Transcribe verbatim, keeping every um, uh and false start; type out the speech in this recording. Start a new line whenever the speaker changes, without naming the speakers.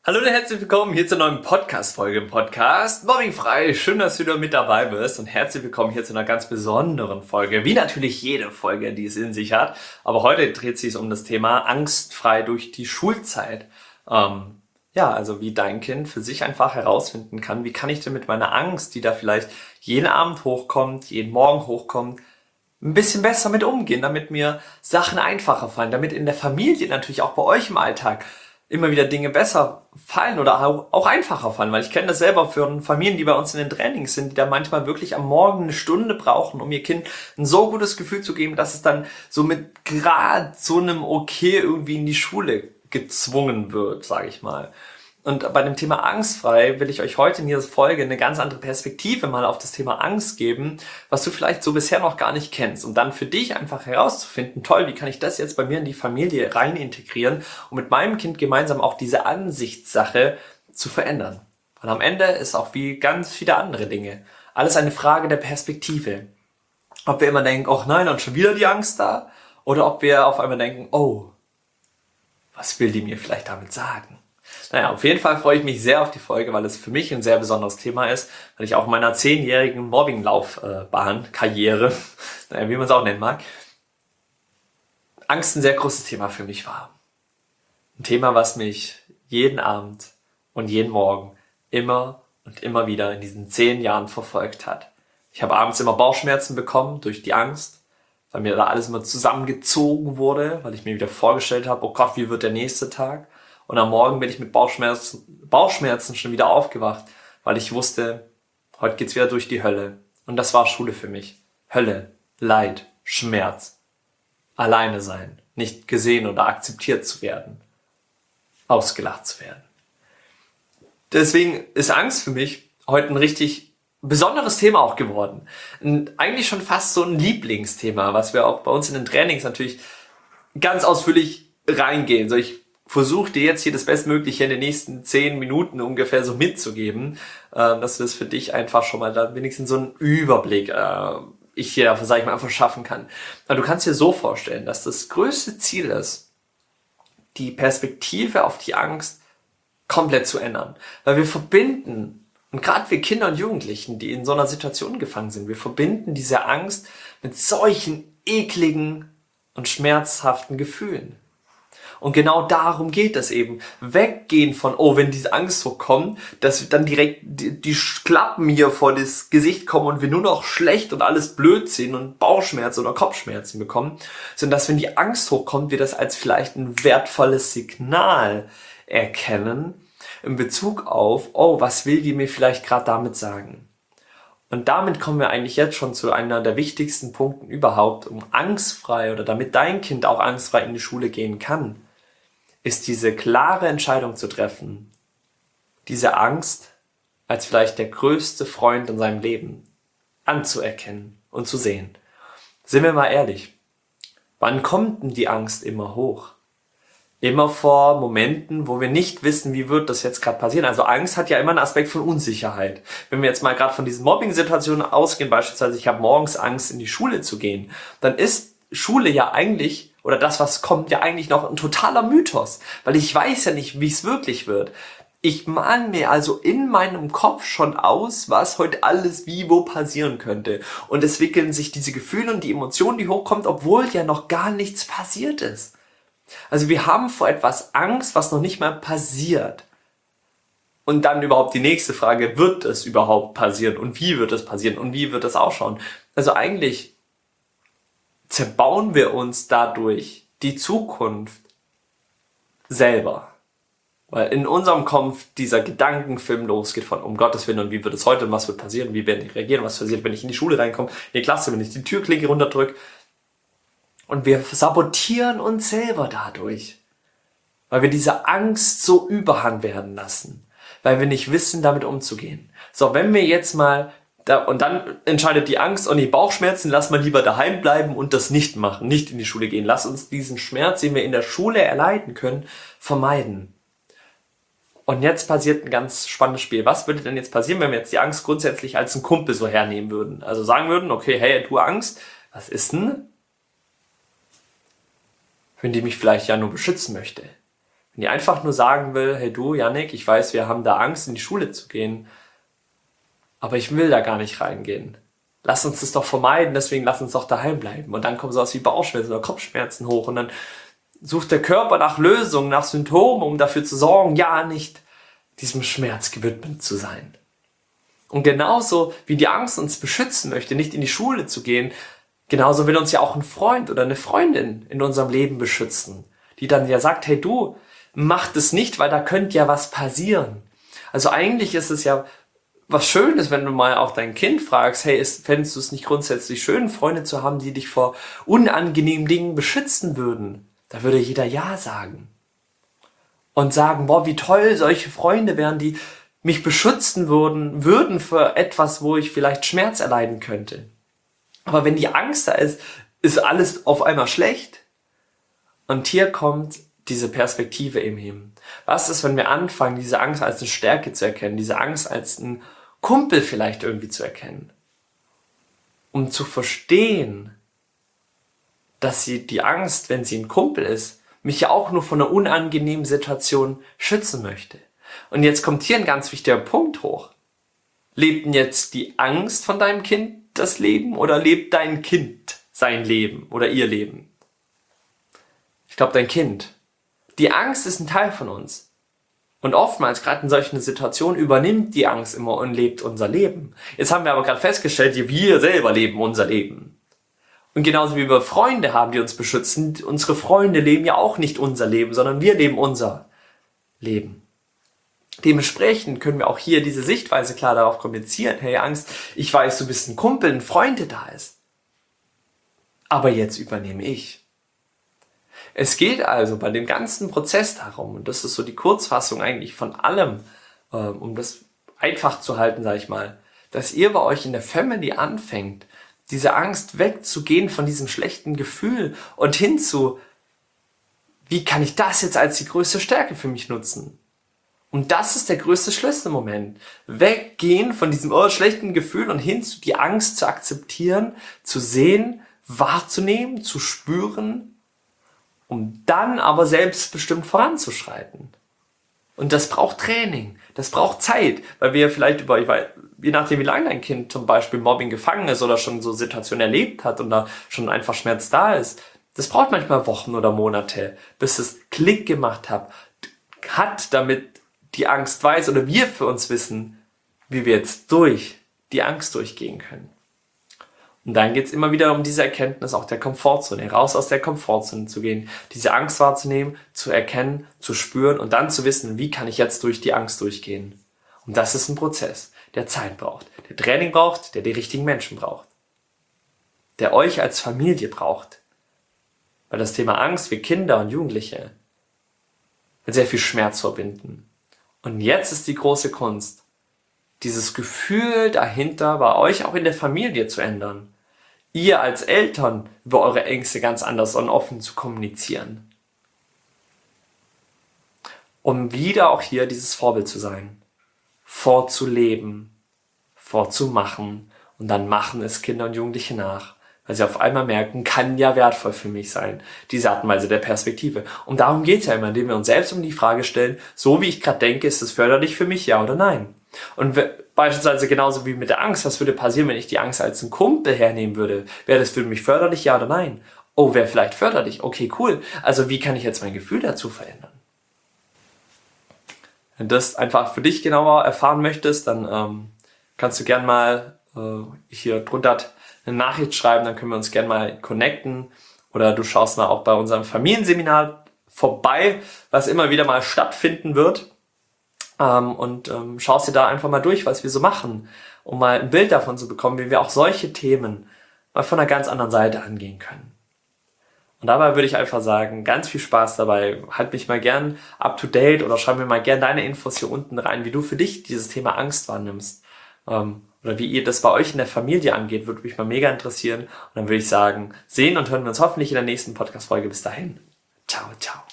Hallo und herzlich willkommen hier zur neuen Podcast-Folge im Podcast Mobbingfrei. Schön, dass du wieder mit dabei bist und herzlich willkommen hier zu einer ganz besonderen Folge, wie natürlich jede Folge, die es in sich hat. Aber heute dreht sich es um das Thema angstfrei durch die Schulzeit. Ähm, ja, also wie dein Kind für sich einfach herausfinden kann, wie kann ich denn mit meiner Angst, die da vielleicht jeden Abend hochkommt, jeden Morgen hochkommt, ein bisschen besser mit umgehen, damit mir Sachen einfacher fallen, damit in der Familie, natürlich auch bei euch im Alltag, immer wieder Dinge besser fallen oder auch einfacher fallen, weil ich kenne das selber für Familien, die bei uns in den Trainings sind, die da manchmal wirklich am Morgen eine Stunde brauchen, um ihr Kind ein so gutes Gefühl zu geben, dass es dann so mit gerade so einem Okay irgendwie in die Schule gezwungen wird, sage ich mal. Und bei dem Thema angstfrei will ich euch heute in dieser Folge eine ganz andere Perspektive mal auf das Thema Angst geben, was du vielleicht so bisher noch gar nicht kennst, um dann für dich einfach herauszufinden, toll, wie kann ich das jetzt bei mir in die Familie rein integrieren, um mit meinem Kind gemeinsam auch diese Ansichtssache zu verändern. Weil am Ende ist auch wie ganz viele andere Dinge alles eine Frage der Perspektive. Ob wir immer denken, oh nein, und schon wieder die Angst da, oder ob wir auf einmal denken, oh, was will die mir vielleicht damit sagen? Naja, auf jeden Fall freue ich mich sehr auf die Folge, weil es für mich ein sehr besonderes Thema ist, weil ich auch in meiner zehnjährigen Mobbinglaufbahn, Karriere, naja, wie man es auch nennen mag, Angst ein sehr großes Thema für mich war. Ein Thema, was mich jeden Abend und jeden Morgen immer und immer wieder in diesen zehn Jahren verfolgt hat. Ich habe abends immer Bauchschmerzen bekommen durch die Angst, weil mir da alles immer zusammengezogen wurde, weil ich mir wieder vorgestellt habe, oh Gott, wie wird der nächste Tag? Und am Morgen bin ich mit Bauchschmerzen, Bauchschmerzen schon wieder aufgewacht, weil ich wusste, heute geht's wieder durch die Hölle. Und das war Schule für mich. Hölle, Leid, Schmerz, alleine sein, nicht gesehen oder akzeptiert zu werden, ausgelacht zu werden. Deswegen ist Angst für mich heute ein richtig besonderes Thema auch geworden. Und eigentlich schon fast so ein Lieblingsthema, was wir auch bei uns in den Trainings natürlich ganz ausführlich reingehen. So, ich versuche dir jetzt hier das Bestmögliche in den nächsten zehn Minuten ungefähr so mitzugeben, äh, dass du das für dich einfach schon mal da wenigstens so einen Überblick äh, ich hier, sag ich mal, einfach schaffen kann. Aber du kannst dir so vorstellen, dass das größte Ziel ist, die Perspektive auf die Angst komplett zu ändern. Weil wir verbinden, und gerade wir Kinder und Jugendlichen, die in so einer Situation gefangen sind, wir verbinden diese Angst mit solchen ekligen und schmerzhaften Gefühlen. Und genau darum geht es eben. Weggehen von, oh, wenn diese Angst so kommt, dass dann direkt die, die Klappen hier vor das Gesicht kommen und wir nur noch schlecht und alles blöd sehen und Bauchschmerzen oder Kopfschmerzen bekommen, sondern dass, wenn die Angst hochkommt, wir das als vielleicht ein wertvolles Signal erkennen in Bezug auf, oh, was will die mir vielleicht gerade damit sagen? Und damit kommen wir eigentlich jetzt schon zu einer der wichtigsten Punkten überhaupt, um angstfrei oder damit dein Kind auch angstfrei in die Schule gehen kann, ist diese klare Entscheidung zu treffen, diese Angst als vielleicht der größte Freund in seinem Leben anzuerkennen und zu sehen. Sind wir mal ehrlich, wann kommt denn die Angst immer hoch? Immer vor Momenten, wo wir nicht wissen, wie wird das jetzt gerade passieren. Also Angst hat ja immer einen Aspekt von Unsicherheit. Wenn wir jetzt mal gerade von diesen Mobbing-Situationen ausgehen, beispielsweise ich habe morgens Angst, in die Schule zu gehen, dann ist Schule ja eigentlich, oder das, was kommt, ja eigentlich noch ein totaler Mythos. Weil ich weiß ja nicht, wie es wirklich wird. Ich mal mir also in meinem Kopf schon aus, was heute alles wie wo passieren könnte. Und es wickeln sich diese Gefühle und die Emotionen, die hochkommt, obwohl ja noch gar nichts passiert ist. Also wir haben vor etwas Angst, was noch nicht mal passiert. Und dann überhaupt die nächste Frage, wird es überhaupt passieren? Und wie wird es passieren? Und wie wird es ausschauen? Also eigentlich zerbauen wir uns dadurch die Zukunft selber. Weil in unserem Kopf dieser Gedankenfilm losgeht von, um Gottes Willen, und wie wird es heute und was wird passieren? Wie werden die reagieren? Was passiert, wenn ich in die Schule reinkomme, in die Klasse, wenn ich die Türklinke runterdrücke? Und wir sabotieren uns selber dadurch, weil wir diese Angst so überhand werden lassen, weil wir nicht wissen, damit umzugehen. So, wenn wir jetzt mal, da, und dann entscheidet die Angst, und die Bauchschmerzen, lass mal lieber daheim bleiben und das nicht machen, nicht in die Schule gehen. Lass uns diesen Schmerz, den wir in der Schule erleiden können, vermeiden. Und jetzt passiert ein ganz spannendes Spiel. Was würde denn jetzt passieren, wenn wir jetzt die Angst grundsätzlich als einen Kumpel so hernehmen würden? Also sagen würden, okay, hey, du Angst, was ist denn, wenn die mich vielleicht ja nur beschützen möchte? Wenn die einfach nur sagen will, hey du, Yannick, ich weiß, wir haben da Angst, in die Schule zu gehen, aber ich will da gar nicht reingehen. Lass uns das doch vermeiden, deswegen lass uns doch daheim bleiben. Und dann kommen sowas wie Bauchschmerzen oder Kopfschmerzen hoch und dann sucht der Körper nach Lösungen, nach Symptomen, um dafür zu sorgen, ja, nicht diesem Schmerz gewidmet zu sein. Und genauso wie die Angst uns beschützen möchte, nicht in die Schule zu gehen, genauso will uns ja auch ein Freund oder eine Freundin in unserem Leben beschützen, die dann ja sagt, hey du, mach das nicht, weil da könnte ja was passieren. Also eigentlich ist es ja was Schönes, wenn du mal auch dein Kind fragst, hey, fändest du es nicht grundsätzlich schön, Freunde zu haben, die dich vor unangenehmen Dingen beschützen würden? Da würde jeder Ja sagen. Und sagen, boah, wie toll solche Freunde wären, die mich beschützen würden, würden für etwas, wo ich vielleicht Schmerz erleiden könnte. Aber wenn die Angst da ist, ist alles auf einmal schlecht. Und hier kommt diese Perspektive eben hin. Was ist, wenn wir anfangen, diese Angst als eine Stärke zu erkennen, diese Angst als einen Kumpel vielleicht irgendwie zu erkennen? Um zu verstehen, dass sie die Angst, wenn sie ein Kumpel ist, mich ja auch nur von einer unangenehmen Situation schützen möchte. Und jetzt kommt hier ein ganz wichtiger Punkt hoch. Lebt denn jetzt die Angst von deinem Kind das Leben oder lebt dein Kind sein Leben oder ihr Leben? Ich glaube, dein Kind. Die Angst ist ein Teil von uns. Und oftmals, gerade in solchen Situationen, übernimmt die Angst immer und lebt unser Leben. Jetzt haben wir aber gerade festgestellt, wir selber leben unser Leben. Und genauso wie wir Freunde haben, die uns beschützen, unsere Freunde leben ja auch nicht unser Leben, sondern wir leben unser Leben. Dementsprechend können wir auch hier diese Sichtweise klar darauf kommunizieren. Hey Angst, ich weiß, du bist ein Kumpel, ein Freund, der da ist. Aber jetzt übernehme ich. Es geht also bei dem ganzen Prozess darum, und das ist so die Kurzfassung eigentlich von allem, um das einfach zu halten, sage ich mal, dass ihr bei euch in der Family anfängt, diese Angst wegzugehen von diesem schlechten Gefühl und hin zu, wie kann ich das jetzt als die größte Stärke für mich nutzen? Und das ist der größte Schlüsselmoment. Weggehen von diesem oh, schlechten Gefühl und hin zu die Angst zu akzeptieren, zu sehen, wahrzunehmen, zu spüren, um dann aber selbstbestimmt voranzuschreiten. Und das braucht Training, das braucht Zeit, weil wir vielleicht über, ich weiß, je nachdem wie lange dein Kind zum Beispiel Mobbing gefangen ist oder schon so Situationen erlebt hat und da schon einfach Schmerz da ist, das braucht manchmal Wochen oder Monate, bis es Klick gemacht hat, hat, damit die Angst weiß oder wir für uns wissen, wie wir jetzt durch die Angst durchgehen können. Und dann geht es immer wieder um diese Erkenntnis auch der Komfortzone, raus aus der Komfortzone zu gehen, diese Angst wahrzunehmen, zu erkennen, zu spüren und dann zu wissen, wie kann ich jetzt durch die Angst durchgehen. Und das ist ein Prozess, der Zeit braucht, der Training braucht, der die richtigen Menschen braucht, der euch als Familie braucht. Weil das Thema Angst für Kinder und Jugendliche mit sehr viel Schmerz verbinden. Und jetzt ist die große Kunst, dieses Gefühl dahinter bei euch auch in der Familie zu ändern. Ihr als Eltern über eure Ängste ganz anders und offen zu kommunizieren. Um wieder auch hier dieses Vorbild zu sein. Vorzuleben, vorzumachen und dann machen es Kinder und Jugendliche nach. Weil sie auf einmal merken, kann ja wertvoll für mich sein, diese Art und Weise der Perspektive. Und darum geht es ja immer, indem wir uns selbst um die Frage stellen, so wie ich gerade denke, ist es förderlich für mich, ja oder nein? Und beispielsweise genauso wie mit der Angst, was würde passieren, wenn ich die Angst als einen Kumpel hernehmen würde? Wäre das für mich förderlich, ja oder nein? Oh, wäre vielleicht förderlich, okay, cool. Also wie kann ich jetzt mein Gefühl dazu verändern? Wenn du das einfach für dich genauer erfahren möchtest, dann ähm, kannst du gern mal äh, hier drunter eine Nachricht schreiben, dann können wir uns gerne mal connecten oder du schaust mal auch bei unserem Familienseminar vorbei, was immer wieder mal stattfinden wird ähm, und ähm, schaust dir da einfach mal durch, was wir so machen, um mal ein Bild davon zu bekommen, wie wir auch solche Themen mal von einer ganz anderen Seite angehen können. Und dabei würde ich einfach sagen, ganz viel Spaß dabei, halt mich mal gern up to date oder schreib mir mal gern deine Infos hier unten rein, wie du für dich dieses Thema Angst wahrnimmst. Ähm, Oder wie ihr das bei euch in der Familie angeht, würde mich mal mega interessieren. Und dann würde ich sagen, sehen und hören wir uns hoffentlich in der nächsten Podcast-Folge. Bis dahin. Ciao, ciao.